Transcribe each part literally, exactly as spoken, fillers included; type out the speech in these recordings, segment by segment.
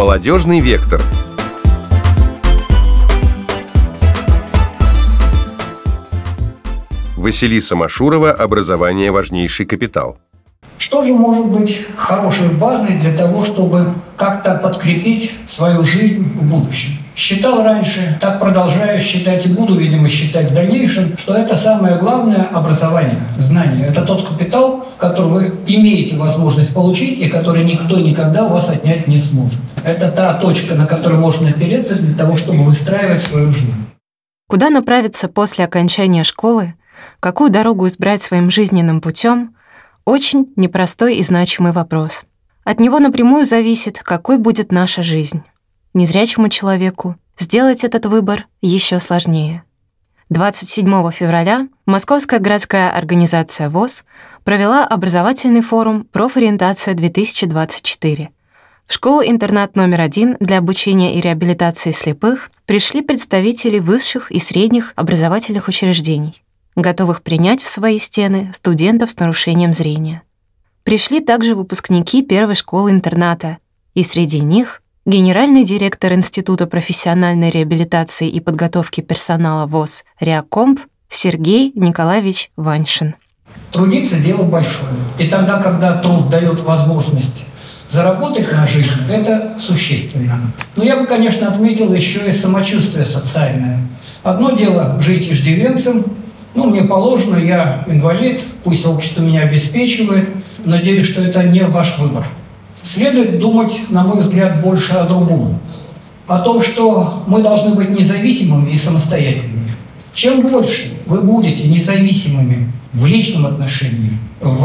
Молодежный вектор. Василиса Машурова. Образование – важнейший капитал. Что же может быть хорошей базой для того, чтобы как-то подкрепить свою жизнь в будущем? Считал раньше, так продолжаю считать и буду, видимо, считать в дальнейшем, что это самое главное – образование, знание. Это тот капитал, который вы имеете возможность получить и который никто никогда у вас отнять не сможет. Это та точка, на которую можно опереться для того, чтобы выстраивать свою жизнь. Куда направиться после окончания школы, какую дорогу избрать своим жизненным путем – очень непростой и значимый вопрос. От него напрямую зависит, какой будет наша жизнь. Незрячему человеку сделать этот выбор еще сложнее. двадцать седьмого февраля Московская городская организация ВОС провела образовательный форум «Профориентация-две тысячи двадцать четыре». В школу-интернат номер один для обучения и реабилитации слепых пришли представители высших и средних образовательных учреждений, готовых принять в свои стены студентов с нарушением зрения. Пришли также выпускники первой школы-интерната, и среди них генеральный директор Института профессиональной реабилитации и подготовки персонала ВОС «Реакомп» Сергей Николаевич Ваньшин. Трудиться – дело большое. И тогда, когда труд дает возможность заработать на жизнь, это существенно. Но я бы, конечно, отметил еще и самочувствие социальное. Одно дело – жить иждивенцем. Ну, мне положено, я инвалид, пусть общество меня обеспечивает. Надеюсь, что это не ваш выбор. Следует думать, на мой взгляд, больше о другом. О том, что мы должны быть независимыми и самостоятельными. Чем больше вы будете независимыми в личном отношении,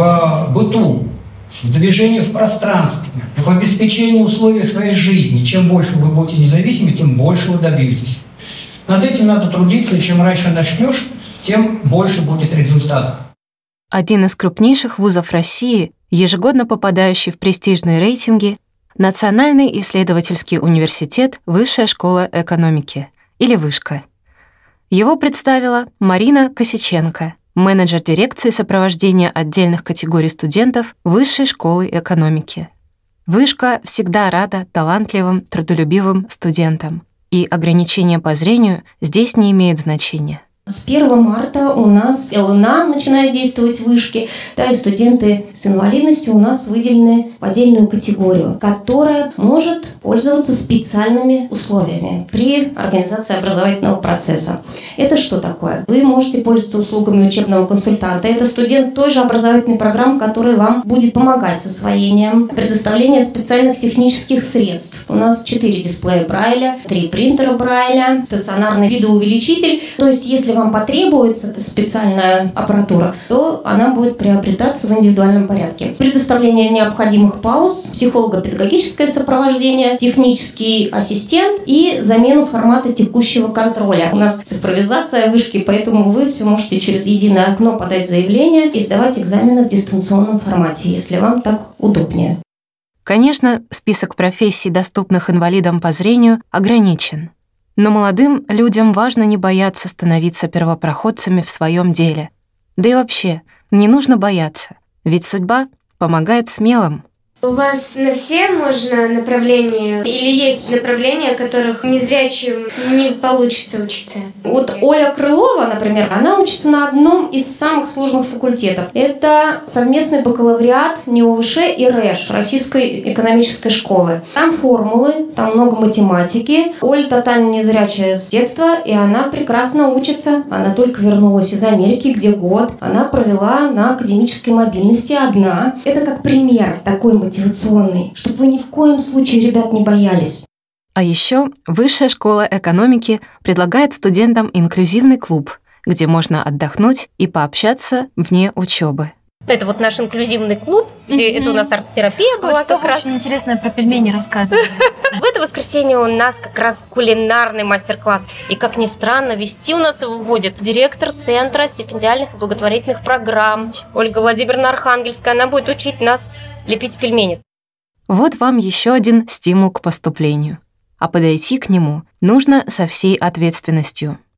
в быту, в движении в пространстве, в обеспечении условий своей жизни, чем больше вы будете независимы, тем больше вы добьетесь. Над этим надо трудиться, и чем раньше начнешь, тем больше будет результатов. Один из крупнейших вузов России, ежегодно попадающий в престижные рейтинги, Национальный исследовательский университет Высшая школа экономики, или Вышка. Его представила Марина Косиченко, менеджер дирекции сопровождения отдельных категорий студентов Высшей школы экономики. Вышка всегда рада талантливым, трудолюбивым студентам, и ограничения по зрению здесь не имеют значения. С первого марта у нас эл эн а начинает действовать в Вышке, да, и студенты с инвалидностью у нас выделены в отдельную категорию, которая может пользоваться специальными условиями при организации образовательного процесса. Это что такое? Вы можете пользоваться услугами учебного консультанта. Это студент той же образовательной программы, который вам будет помогать с освоением, предоставление специальных технических средств. У нас четыре дисплея Брайля, три принтера Брайля, стационарный видоувеличитель. То есть, если вам потребуется специальная аппаратура, то она будет приобретаться в индивидуальном порядке. Предоставление необходимых пауз, психолого-педагогическое сопровождение, технический ассистент и замену формата текущего контроля. У нас цифровизация Вышки, поэтому вы все можете через единое окно подать заявление и сдавать экзамены в дистанционном формате, если вам так удобнее. Конечно, список профессий, доступных инвалидам по зрению, ограничен. Но молодым людям важно не бояться становиться первопроходцами в своем деле. Да и вообще, не нужно бояться, ведь судьба помогает смелым. У вас на все можно направления? Или есть направления, которых незрячим не получится учиться? Вот Оля Крылова, например, она учится на одном из самых сложных факультетов. Это совместный бакалавриат НИОВШ и РЭШ, Российской экономической школы. Там формулы, там много математики. Оля тотально незрячая с детства, и она прекрасно учится. Она только вернулась из Америки, где год она провела на академической мобильности одна. Это как пример такой мотивации. мотивационный, чтобы вы ни в коем случае, ребят, не боялись. А еще Высшая школа экономики предлагает студентам инклюзивный клуб, где можно отдохнуть и пообщаться вне учебы. Это вот наш инклюзивный клуб, где mm-hmm. это у нас арт-терапия была. Вот что как раз. Очень интересное про пельмени рассказывали. В это воскресенье у нас как раз кулинарный мастер-класс. И, как ни странно, вести у нас его будет директор Центра стипендиальных и благотворительных программ Ольга Владимировна Архангельская. Она будет учить нас лепить пельмени. Вот вам еще один стимул к поступлению. А подойти к нему нужно со всей ответственностью.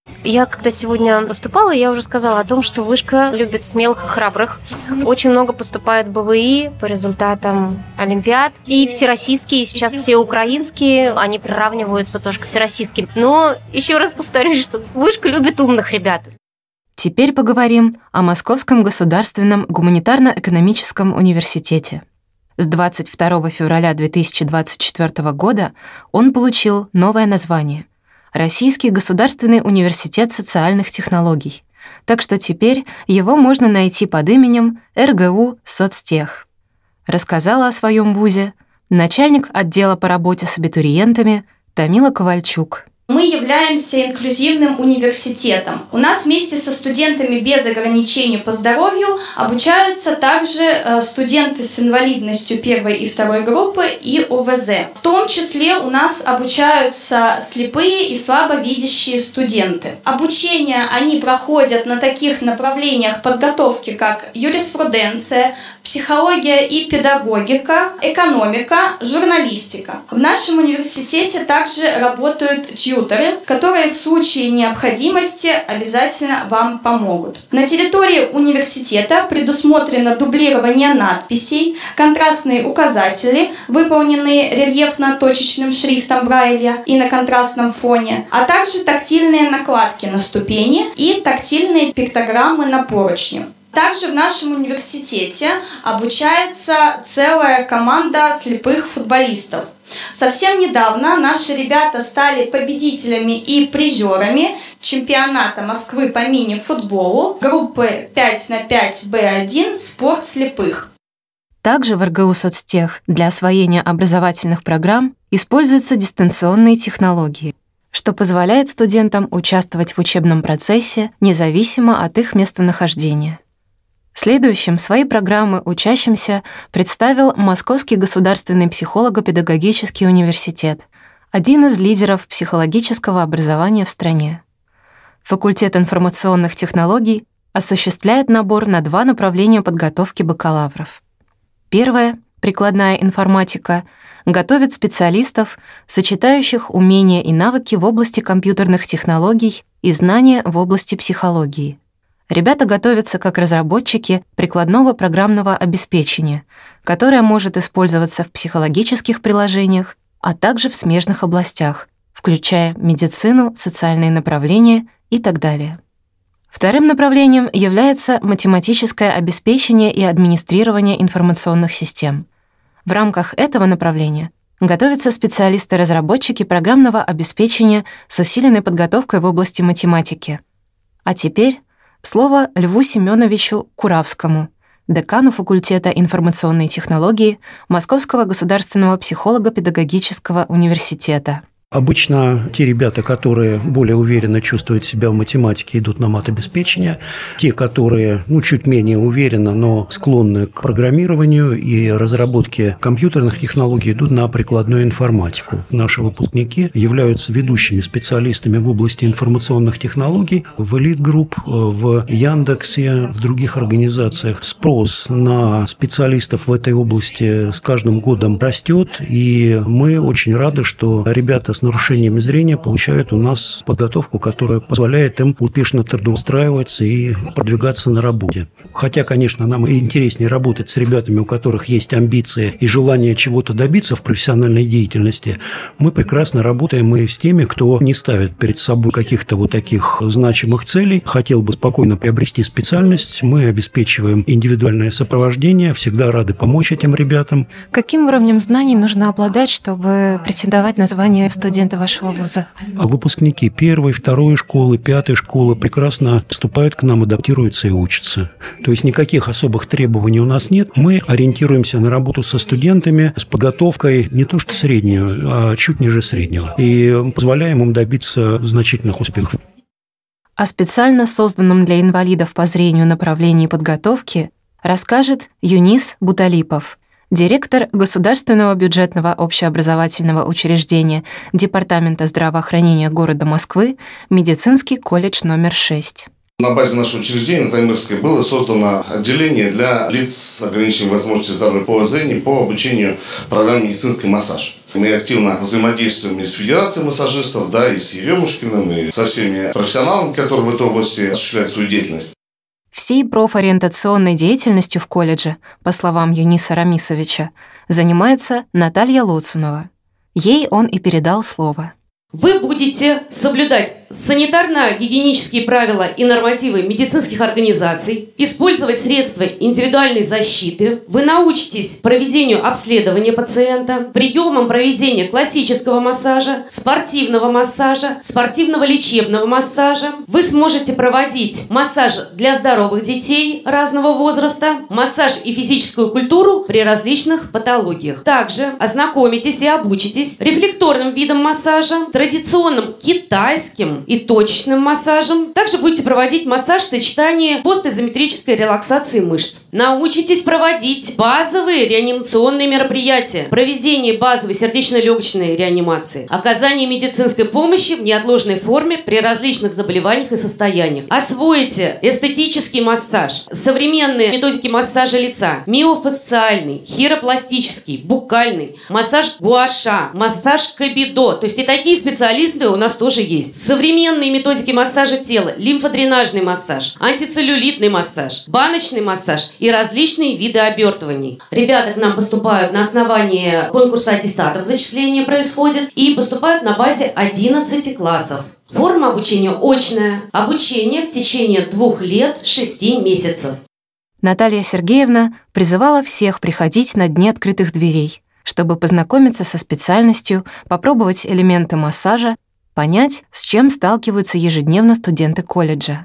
Я когда сегодня выступала, я уже сказала о том, что вышка любит смелых и храбрых. Очень много поступает в БВИ по результатам олимпиад. И всероссийские, сейчас все украинские, они приравниваются тоже к всероссийским. Но еще раз повторюсь, что вышка любит умных ребят. Теперь поговорим о Московском государственном гуманитарно-экономическом университете. С двадцать второго февраля две тысячи двадцать четвёртого года он получил новое название — Российский государственный университет социальных технологий, так что теперь его можно найти под именем эр гэ у Соцтех. Рассказала о своем вузе начальник отдела по работе с абитуриентами Тамила Ковальчук. Мы являемся инклюзивным университетом. У нас вместе со студентами без ограничений по здоровью обучаются также студенты с инвалидностью первой и второй группы и о вэ зэ. В том числе у нас обучаются слепые и слабовидящие студенты. Обучение они проходят на таких направлениях подготовки, как юриспруденция, психология и педагогика, экономика, журналистика. В нашем университете также работают тьюторы, которые в случае необходимости обязательно вам помогут. На территории университета предусмотрено дублирование надписей, контрастные указатели, выполненные рельефно-точечным шрифтом Брайля и на контрастном фоне, а также тактильные накладки на ступени и тактильные пиктограммы на поручни. Также в нашем университете обучается целая команда слепых футболистов. Совсем недавно наши ребята стали победителями и призерами чемпионата Москвы по мини-футболу группы пять на пять бэ один «Спорт слепых». Также в эр гэ у Соцтех для освоения образовательных программ используются дистанционные технологии, что позволяет студентам участвовать в учебном процессе независимо от их местонахождения. Следующим свои программы учащимся представил Московский государственный психолого-педагогический университет, один из лидеров психологического образования в стране. Факультет информационных технологий осуществляет набор на два направления подготовки бакалавров. Первое — прикладная информатика — готовит специалистов, сочетающих умения и навыки в области компьютерных технологий и знания в области психологии. Ребята готовятся как разработчики прикладного программного обеспечения, которое может использоваться в психологических приложениях, а также в смежных областях, включая медицину, социальные направления и так далее. Вторым направлением является математическое обеспечение и администрирование информационных систем. В рамках этого направления готовятся специалисты-разработчики программного обеспечения с усиленной подготовкой в области математики. А теперь слово Льву Семеновичу Куравскому, декану факультета информационной технологии Московского государственного психолого-педагогического университета. Обычно те ребята, которые более уверенно чувствуют себя в математике, идут на матобеспечение. Те, которые ну, чуть менее уверенно, но склонны к программированию и разработке компьютерных технологий, идут на прикладную информатику. Наши выпускники являются ведущими специалистами в области информационных технологий в Elite Group, в Яндексе, в других организациях. Спрос на специалистов в этой области с каждым годом растет, и мы очень рады, что ребята с нарушениями зрения получают у нас подготовку, которая позволяет им успешно трудоустраиваться и продвигаться на работе. Хотя, конечно, нам интереснее работать с ребятами, у которых есть амбиции и желание чего-то добиться в профессиональной деятельности. Мы прекрасно работаем и с теми, кто не ставит перед собой каких-то вот таких значимых целей, хотел бы спокойно приобрести специальность. Мы обеспечиваем индивидуальное сопровождение, всегда рады помочь этим ребятам. Каким уровнем знаний нужно обладать, чтобы претендовать на звание студента вашего вуза? Выпускники первой, второй школы, пятой школы прекрасно вступают к нам, адаптируются и учатся. То есть никаких особых требований у нас нет. Мы ориентируемся на работу со студентами с подготовкой не то что среднюю, а чуть ниже среднего. И позволяем им добиться значительных успехов. О специально созданном для инвалидов по зрению направлении подготовки расскажет Юнис Буталипов, директор Государственного бюджетного общеобразовательного учреждения Департамента здравоохранения города Москвы, медицинский колледж номер шесть. На базе нашего учреждения на Таймырской было создано отделение для лиц с ограниченными возможностями здоровья по зрению по обучению программе «Медицинский массаж». Мы активно взаимодействуем и с Федерацией массажистов, да, и с Еремушкиным, и со всеми профессионалами, которые в этой области осуществляют свою деятельность. Всей профориентационной деятельностью в колледже, по словам Юниса Рамисовича, занимается Наталья Лоцунова. Ей он и передал слово. Вы будете соблюдать санитарно-гигиенические правила и нормативы медицинских организаций, использовать средства индивидуальной защиты, вы научитесь проведению обследования пациента, приемам проведения классического массажа, спортивного массажа, спортивного лечебного массажа. Вы сможете проводить массаж для здоровых детей разного возраста, массаж и физическую культуру при различных патологиях. Также ознакомитесь и обучитесь рефлекторным видом массажа, традиционным китайским и точечным массажем. Также будете проводить массаж в сочетании постизометрической релаксации мышц. Научитесь проводить базовые реанимационные мероприятия, проведение базовой сердечно-легочной реанимации, оказание медицинской помощи в неотложной форме при различных заболеваниях и состояниях. Освоите эстетический массаж, современные методики массажа лица, миофасциальный, хиропластический, буккальный, массаж гуаша, массаж кабидо. То есть и такие специалисты у нас тоже есть. Современные методики массажа тела, лимфодренажный массаж, антицеллюлитный массаж, баночный массаж и различные виды обертываний. Ребята к нам поступают на основании конкурса аттестатов, зачисление происходит, и поступают на базе одиннадцати классов. Форма обучения очная, обучение в течение двух лет шести месяцев. Наталья Сергеевна призывала всех приходить на дни открытых дверей, чтобы познакомиться со специальностью, попробовать элементы массажа, понять, с чем сталкиваются ежедневно студенты колледжа.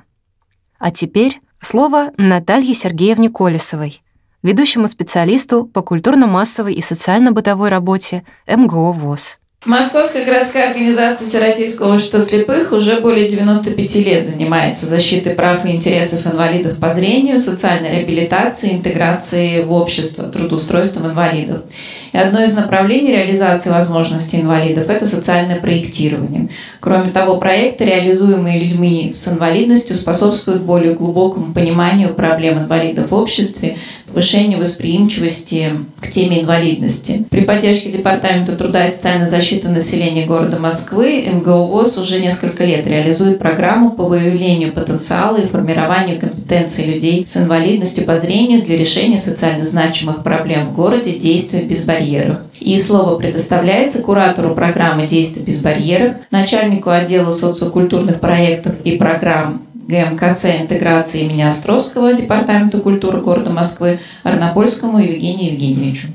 А теперь слово Наталье Сергеевне Колесовой, ведущему специалисту по культурно-массовой и социально-бытовой работе эм гэ о ВОС. Московская городская организация Всероссийского общества слепых уже более девяноста пяти лет занимается защитой прав и интересов инвалидов по зрению, социальной реабилитацией, интеграцией в общество, трудоустройством инвалидов. И одно из направлений реализации возможностей инвалидов – это социальное проектирование. Кроме того, проекты, реализуемые людьми с инвалидностью, способствуют более глубокому пониманию проблем инвалидов в обществе, повышению восприимчивости к теме инвалидности. При поддержке Департамента труда и социальной защиты населения города Москвы эм гэ о ВОС уже несколько лет реализует программу по выявлению потенциала и формированию компетенций людей с инвалидностью по зрению для решения социально значимых проблем в городе «Действия без барьеров». И слово предоставляется куратору программы «Действия без барьеров», начальнику отдела социокультурных проектов и программ гэ эм ка цэ интеграции имени Островского Департамента культуры города Москвы Арнопольскому Евгению Евгеньевичу.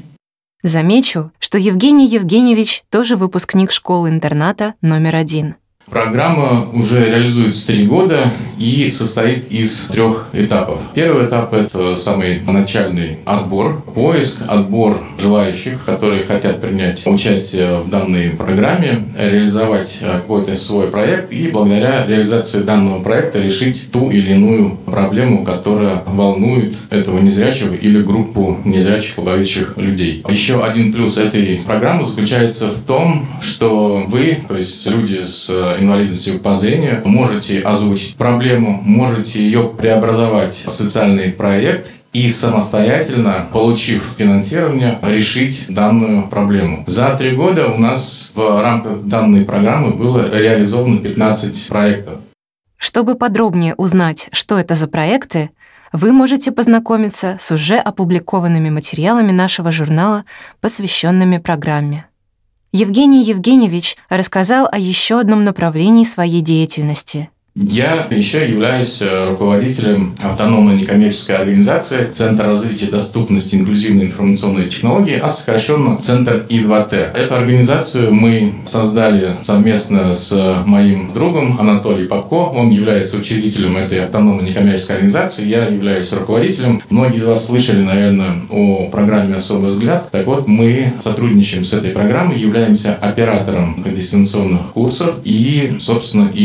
Замечу, что Евгений Евгеньевич тоже выпускник школы-интерната номер один. Программа уже реализуется три года и состоит из трех этапов. Первый этап – это самый начальный отбор, поиск, отбор желающих, которые хотят принять участие в данной программе, реализовать какой-то свой проект и благодаря реализации данного проекта решить ту или иную проблему, которая волнует этого незрячего или группу незрячих слабовидящих людей. Еще один плюс этой программы заключается в том, что вы, то есть люди с инвалидностью по зрению, можете озвучить проблему, можете ее преобразовать в социальный проект и самостоятельно, получив финансирование, решить данную проблему. За три года у нас в рамках данной программы было реализовано пятнадцать проектов. Чтобы подробнее узнать, что это за проекты, вы можете познакомиться с уже опубликованными материалами нашего журнала, посвященными программе. Евгений Евгеньевич рассказал о еще одном направлении своей деятельности. Я еще являюсь руководителем автономной некоммерческой организации Центр развития доступности инклюзивной информационной технологии, а сокращенно Центр и два тэ. Эту организацию мы создали совместно с моим другом Анатолием Попко. Он является учредителем этой автономной некоммерческой организации, я являюсь руководителем. Многие из вас слышали, наверное, о программе «Особый взгляд». Так вот, мы сотрудничаем с этой программой, являемся оператором дистанционных курсов и, собственно, их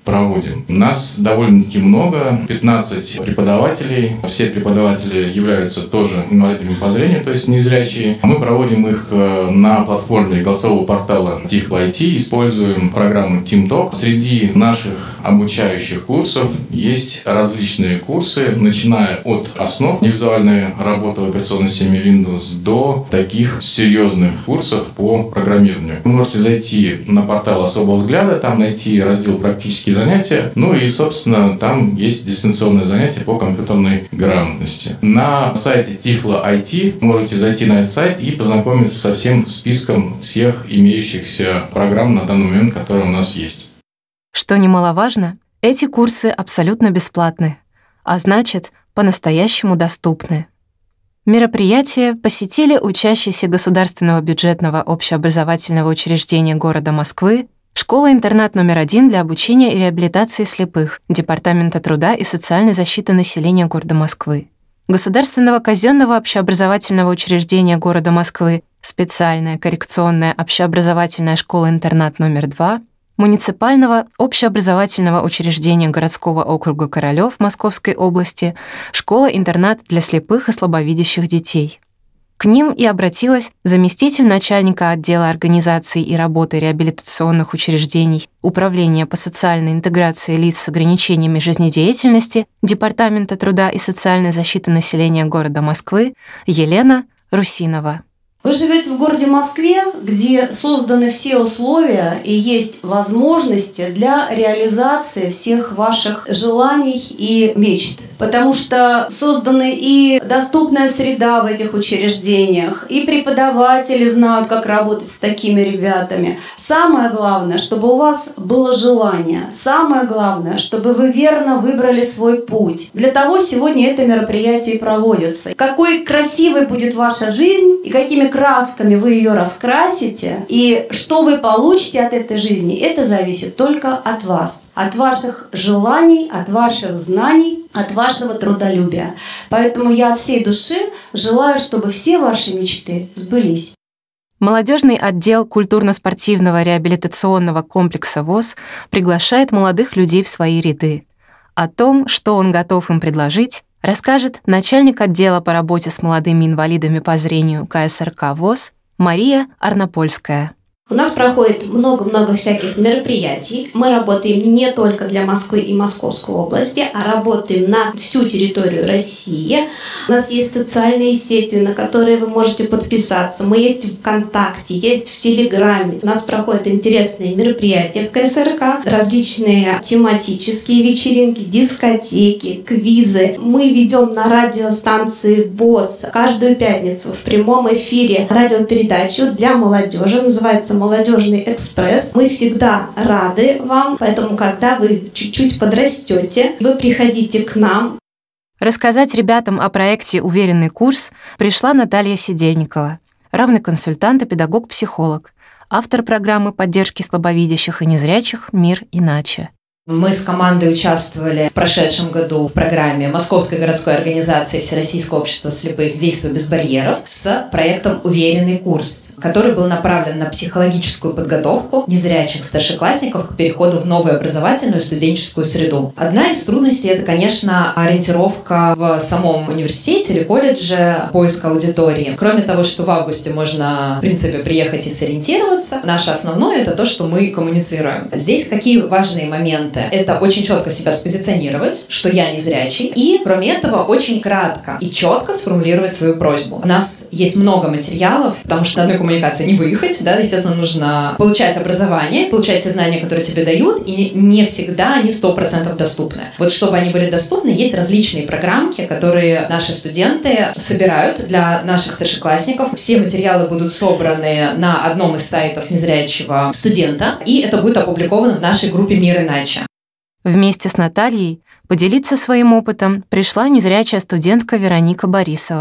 проводим. У нас довольно-таки много, пятнадцать преподавателей. Все преподаватели являются тоже инвалидами по зрению, то есть незрячие. Мы проводим их на платформе голосового портала Тифло ай ти, используем программу TeamTalk. Среди наших обучающих курсов есть различные курсы, начиная от основ визуальной работы в операционной системе Windows до таких серьезных курсов по программированию. Вы можете зайти на портал «Особого взгляда», там найти раздел «Практические занятия», ну и, собственно, там есть дистанционные занятия по компьютерной грамотности. На сайте Тифло ай ти можете зайти на этот сайт и познакомиться со всем списком всех имеющихся программ на данный момент, которые у нас есть. Что немаловажно, эти курсы абсолютно бесплатны, а значит, по-настоящему доступны. Мероприятие посетили учащиеся Государственного бюджетного общеобразовательного учреждения города Москвы, школа-интернат номер один для обучения и реабилитации слепых, Департамента труда и социальной защиты населения города Москвы, Государственного казенного общеобразовательного учреждения города Москвы, специальная коррекционная общеобразовательная школа-интернат номер два, муниципального общеобразовательного учреждения городского округа Королёв Московской области, школа-интернат для слепых и слабовидящих детей. К ним и обратилась заместитель начальника отдела организации и работы реабилитационных учреждений Управления по социальной интеграции лиц с ограничениями жизнедеятельности Департамента труда и социальной защиты населения города Москвы Елена Русинова. Вы живете в городе Москве, где созданы все условия и есть возможности для реализации всех ваших желаний и мечт. Потому что созданы и доступная среда в этих учреждениях, и преподаватели знают, как работать с такими ребятами. Самое главное, чтобы у вас было желание. Самое главное, чтобы вы верно выбрали свой путь. Для того сегодня это мероприятие и проводится. Какой красивой будет ваша жизнь и какими красками вы ее раскрасите, и что вы получите от этой жизни, это зависит только от вас, от ваших желаний, от ваших знаний, от вашего трудолюбия. Поэтому я от всей души желаю, чтобы все ваши мечты сбылись. Молодежный отдел культурно-спортивного реабилитационного комплекса ВОС приглашает молодых людей в свои ряды. О том, что он готов им предложить, расскажет начальник отдела по работе с молодыми инвалидами по зрению ка эс эр ка ВОС Мария Арнопольская. У нас проходит много-много всяких мероприятий. Мы работаем не только для Москвы и Московской области, а работаем на всю территорию России. У нас есть социальные сети, на которые вы можете подписаться. Мы есть в ВКонтакте, есть в Телеграме. У нас проходят интересные мероприятия в ка эс эр ка, различные тематические вечеринки, дискотеки, квизы. Мы ведем на радиостанции ВОС каждую пятницу в прямом эфире радиопередачу для молодежи, называется «Молодежный экспресс». Мы всегда рады вам, поэтому, когда вы чуть-чуть подрастете, вы приходите к нам. Рассказать ребятам о проекте «Уверенный курс» пришла Наталья Сидельникова, равный консультант и педагог-психолог, автор программы поддержки слабовидящих и незрячих «Мир иначе». Мы с командой участвовали в прошедшем году в программе Московской городской организации Всероссийского общества слепых «Действуй без барьеров» с проектом «Уверенный курс», который был направлен на психологическую подготовку незрячих старшеклассников к переходу в новую образовательную студенческую среду. Одна из трудностей – это, конечно, ориентировка в самом университете или колледже, поиск аудитории. Кроме того, что в августе можно, в принципе, приехать и сориентироваться, наше основное – это то, что мы коммуницируем. Здесь какие важные моменты? Это очень четко себя спозиционировать, что я незрячий, и, кроме этого, очень кратко и четко сформулировать свою просьбу. У нас есть много материалов, потому что на одной коммуникации не выехать, да, естественно, нужно получать образование, получать те знания, которые тебе дают, и не всегда они сто процентов доступны. Вот чтобы они были доступны, есть различные программки, которые наши студенты собирают для наших старшеклассников. Все материалы будут собраны на одном из сайтов незрячего студента, и это будет опубликовано в нашей группе «Мир иначе». Вместе с Натальей поделиться своим опытом пришла незрячая студентка Вероника Борисова.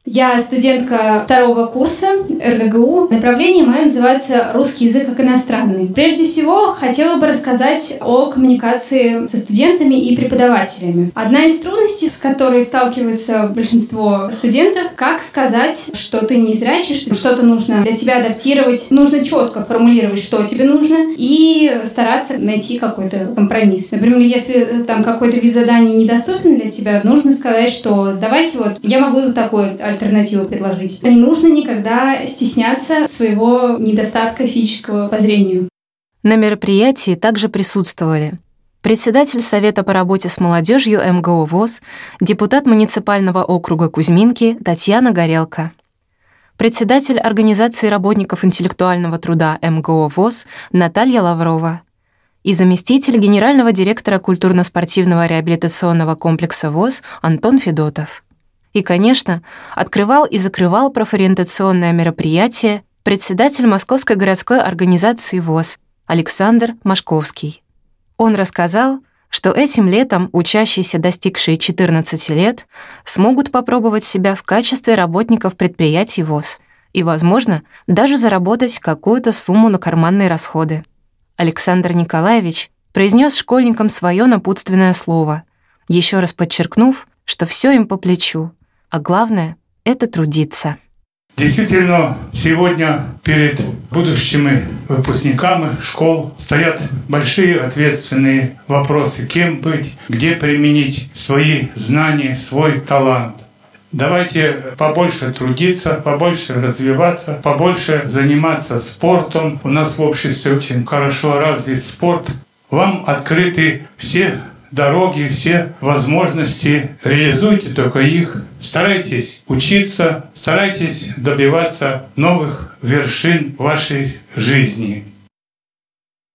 Я студентка второго курса эр гэ гэ у. Направление мое называется «Русский язык как иностранный». Прежде всего, хотела бы рассказать о коммуникации со студентами и преподавателями. Одна из трудностей, с которой сталкивается большинство студентов, как сказать, что ты не зрячий, что что-то нужно для тебя адаптировать. Нужно четко формулировать, что тебе нужно, и стараться найти какой-то компромисс. Например, если там какой-то вид заданий недоступен для тебя, нужно сказать, что давайте вот я могу такой альтернативу предложить. Не нужно никогда стесняться своего недостатка физического по зрению. На мероприятии также присутствовали председатель Совета по работе с молодежью эм гэ о ВОС, депутат муниципального округа Кузьминки Татьяна Горелко, председатель Организации работников интеллектуального труда эм гэ о ВОС Наталья Лаврова и заместитель генерального директора культурно-спортивного реабилитационного комплекса ВОС Антон Федотов. И, конечно, открывал и закрывал профориентационное мероприятие председатель Московской городской организации ВОС Александр Машковский. Он рассказал, что этим летом учащиеся, достигшие четырнадцати лет, смогут попробовать себя в качестве работников предприятий ВОС и, возможно, даже заработать какую-то сумму на карманные расходы. Александр Николаевич произнес школьникам свое напутственное слово, еще раз подчеркнув, что все им по плечу, а главное — это трудиться. Действительно, сегодня перед будущими выпускниками школ стоят большие ответственные вопросы. Кем быть, где применить свои знания, свой талант. Давайте побольше трудиться, побольше развиваться, побольше заниматься спортом. У нас в обществе очень хорошо развит спорт. Вам открыты все дороги, все возможности, реализуйте только их. Старайтесь учиться, старайтесь добиваться новых вершин вашей жизни.